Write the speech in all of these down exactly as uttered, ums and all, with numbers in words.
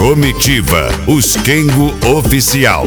Comitiva, os Kengo Oficial.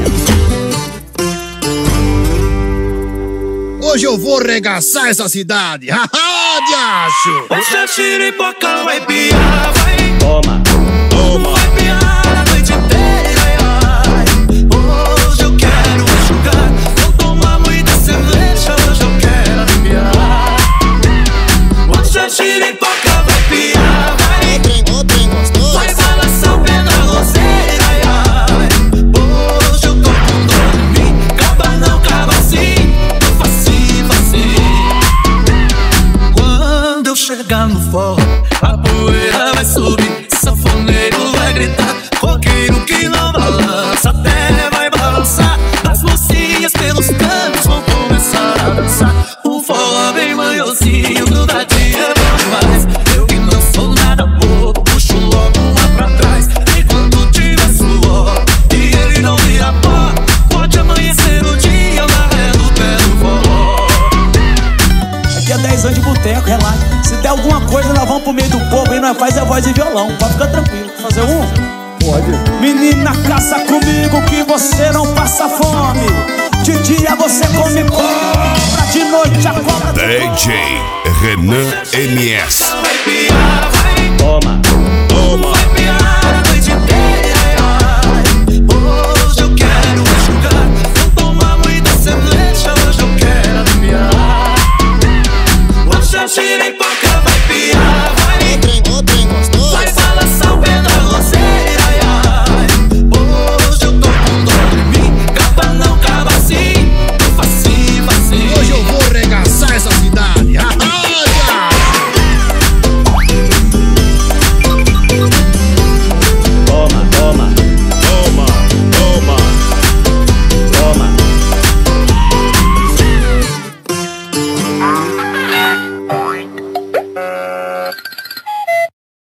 Hoje eu vou regaçar essa cidade. Haha, diacho! Essa xiripoca vai piar, vai. Toma, toma. Vai piar a noite inteira, ai. Hoje eu quero enxugar. Vou tomar muita cerveja, hoje eu quero aliviar. Essa xiripoca vai piar, vai. Ô, trem gostoso. Vai balançar o pé na roseira, ai, ai. Hoje eu tô com dor de mim. Caba não, caba sim. Facinho, facinho. Quando eu chegar no forró, a poeira vai subir, sanfoneiro vai gritar, roqueiro que não balança até vai balançar. As mocinhas pelos cantos vão começar a dançar. Um forró bem manhosinho, grudadinho é bom demais. Eu que não sou nada bobo, puxo logo uma pra trás. Enquanto tiver suor e ele não vira pó, pode amanhecer o dia na ré do pé do forró. Aqui é dez anos de boteco, relaxa. Se der alguma coisa, nós vamos pro meio do povo e nós faz a voz e violão. Pode ficar tranquilo. Fazer um? Pode. Menina, caça comigo que você não passa fome. De dia você come cobra, de noite a cobra. D J Renan M S. Vai piar, vai. Toma, toma. Vai piar.